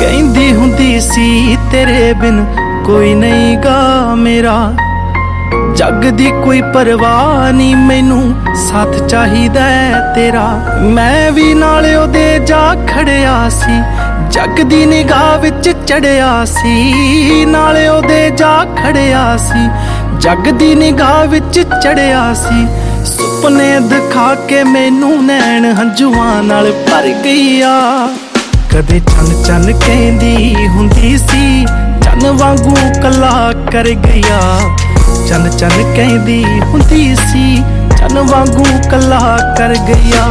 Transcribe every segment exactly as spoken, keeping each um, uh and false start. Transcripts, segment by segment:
ਕਹਿੰਦੀ ਹੁੰਦੀ ਸੀ ਤੇਰੇ ਬਿਨ ਕੋਈ ਨਹੀਂ ਗਾ ਮੇਰਾ, ਜੱਗ ਦੀ ਕੋਈ ਪਰਵਾਹ ਨਹੀਂ ਮੈਨੂੰ, ਸਾਥ ਚਾਹੀਦਾ ਤੇਰਾ। ਮੈਂ ਵੀ ਨਾਲ ਉਹਦੇ ਜਾ ਖੜਿਆ ਸੀ, ਜੱਗ ਦੀ ਨਿਗਾਹ ਵਿੱਚ ਚੜਿਆ ਸੀ, ਨਾਲ ਉਹਦੇ ਜਾ ਖੜਿਆ ਸੀ, ਜੱਗ ਦੀ ਨਿਗਾਹ ਵਿੱਚ ਚੜਿਆ ਸੀ। ਸੁਪਨੇ ਦਿਖਾ ਕੇ ਮੈਨੂੰ ਨੈਣ ਹੰਝੂਆਂ ਨਾਲ ਭਰ ਗਈਆ, ਕਦੇ ਚੰਨ ਚੰਨ ਕਹਿੰਦੀ ਹੁੰਦੀ ਸੀ, ਚੰਨ ਵਾਂਗੂ ਕੱਲਾ ਕਰ ਗਿਆ। ਚੰਨ ਚੰਨ ਕਹਿੰਦੀ ਹੁੰਦੀ ਸੀ, ਚੰਨ ਵਾਂਗੂ ਕੱਲਾ ਕਰ ਗਿਆ।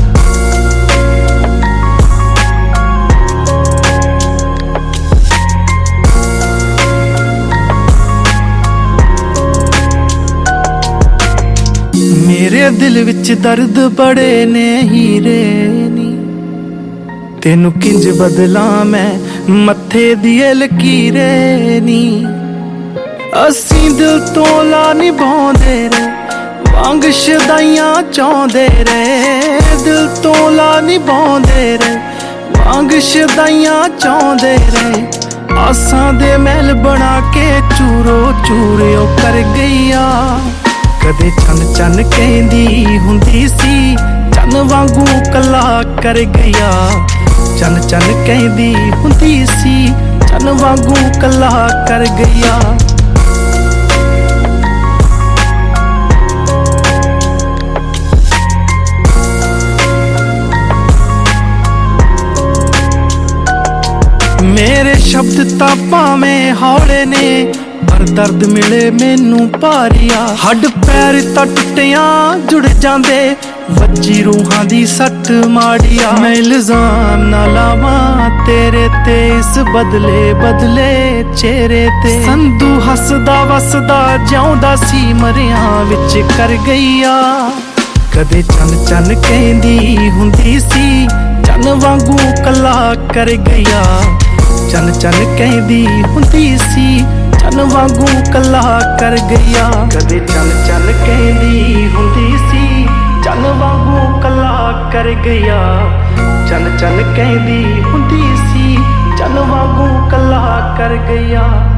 ਮੇਰੇ ਦਿਲ ਵਿੱਚ ਦਰਦ ਬੜੇ ਨੇ ਹੀਰੇ ਨੀ, ਤੈਨੂੰ ਕਿੰਜ ਬਦਲਾਂ ਮੈਂ ਮੱਥੇ ਦੀ ਲਕੀਰੇ ਨੀ। ਅਸੀਂ ਦਿਲ ਤੋਂ ਲਾ ਨਿਭਾਉਂਦੇ ਰਹੇ, ਵਾਂਗ ਸ਼ਦਾਈਆਂ ਚਾਹੁੰਦੇ ਰਹੇ, ਦਿਲ ਤੋਂ ਲਾ ਨਿਭਾਉਂਦੇ ਰਹੇ, ਵਾਂਗ ਸ਼ਦਾਈਆਂ ਚਾਹੁੰਦੇ ਰਹੇ। ਆਸਾਂ ਦੇ ਮਹਿਲ ਬਣਾ ਕੇ ਚੂਰੋ ਚੂਰਿਓ ਕਰ ਗਈਆ, ਕਦੇ ਚੰਨ ਚੰਨ ਕਹਿੰਦੀ ਹੁੰਦੀ ਸੀ, ਚੰਨ ਵਾਂਗੂ ਕੱਲਾ ਕਰ ਗਿਆ। ਚੰਨ ਚੰਨ ਕਹਿੰਦੀ ਹੁੰਦੀ ਸੀ, ਚੰਨ ਵਾਂਗੂ ਕੱਲਾ ਕਰ ਗਿਆ। ਮੇਰੇ ਸ਼ਬਦ ਤਾਂ ਭਾਵੇਂ ਹੌਲੇ ਨੇ, ਪਰ ਦਰਦ ਮਿਲੇ ਮੈਨੂੰ ਭਾਰੀਆ। ਹੱਡ ਪੈਰ ਤਾਂ ਟੁੱਟਿਆਂ ਜੁੜ ਜਾਂਦੇ, ਵੱਜੀ ਰੂਹਾਂ ਦੀ ਸੱਟ ਮਾੜੀਆ। ਮੈਂ ਇਲਜ਼ਾਮ ਨਾ ਲਾਵਾਂ ਤੇਰੇ ਤੇ, ਇਸ ਬਦਲੇ ਬਦਲੇ ਚਿਹਰੇ ਤੇ। ਸੰਧੂ ਹੱਸਦਾ ਵਸਦਾ ਜਿਉਂਦਾ ਸੀ, ਮਰਿਆਂ ਵਿੱਚ ਕਰ ਗਈਆ। ਕਦੇ ਚੰਨ ਚੰਨ ਕਹਿੰਦੀ ਹੁੰਦੀ ਸੀ, ਚੰਨ ਵਾਂਗੂ ਕੱਲਾ ਕਰ ਗਿਆ। ਚੰਨ ਚੰਨ ਕਹਿੰਦੀ ਹੁੰਦੀ ਸੀ, ਚੰਨ ਵਾਂਗੂ ਕੱਲਾ ਕਰ ਗਿਆ। ਕਦੇ ਚੰਨ ਚੰਨ ਕਹਿੰਦੀ ਹੁੰਦੀ ਸੀ, ਚੰਨ ਵਾਂਗੂ ਕੱਲਾ ਕਰ ਗਿਆ। ਚੰਨ ਚੰਨ ਕਹਿੰਦੀ ਹੁੰਦੀ ਸੀ, ਚੰਨ ਵਾਂਗੂ ਕੱਲਾ ਕਰ ਗਿਆ।